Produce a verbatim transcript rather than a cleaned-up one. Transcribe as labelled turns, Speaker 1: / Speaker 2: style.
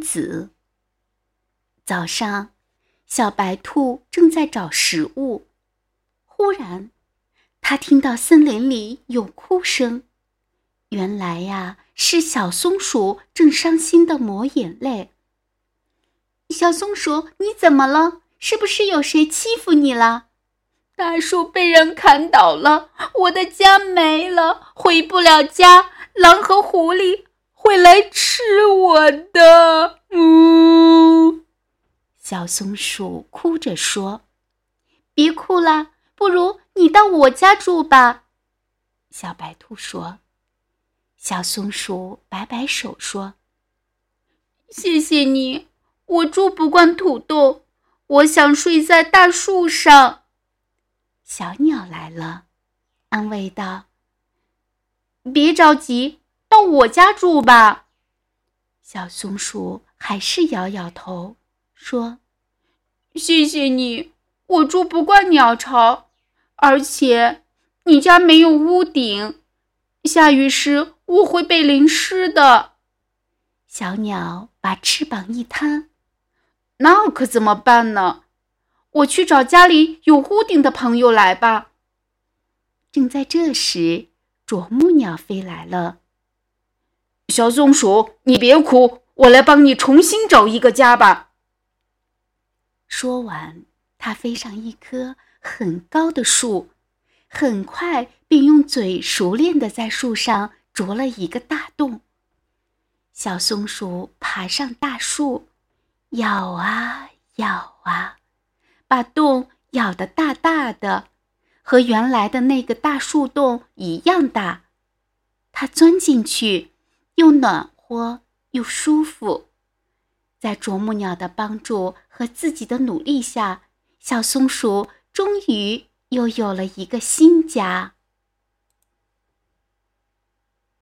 Speaker 1: 子。早上，小白兔正在找食物，忽然，它听到森林里有哭声。原来呀，是小松鼠正伤心地抹眼泪。小松鼠，你怎么了？是不是有谁欺负你了？
Speaker 2: 大树被人砍倒了，我的家没了，回不了家，狼和狐狸会来吃我的。嗯，
Speaker 1: 小松鼠哭着说。别哭了，不如你到我家住吧。小白兔说。小松鼠摆摆手说，
Speaker 2: 谢谢你，我住不惯土洞，我想睡在大树上。
Speaker 1: 小鸟来了，安慰道，
Speaker 2: 别着急，到我家住吧。
Speaker 1: 小松鼠还是摇摇头，说，
Speaker 2: 谢谢你，我住不惯鸟巢，而且你家没有屋顶，下雨时我会被淋湿的。
Speaker 1: 小鸟把翅膀一摊，
Speaker 2: 那可怎么办呢？我去找家里有屋顶的朋友来吧。
Speaker 1: 正在这时，啄木鸟飞来了。
Speaker 2: 小松鼠，你别哭，我来帮你重新找一个家吧。
Speaker 1: 说完，它飞上一棵很高的树，很快便用嘴熟练地在树上啄了一个大洞。小松鼠爬上大树，咬啊咬啊，把洞咬得大大的，和原来的那个大树洞一样大。它钻进去，又暖和又舒服。在啄木鸟的帮助和自己的努力下，小松鼠终于又有了一个新家。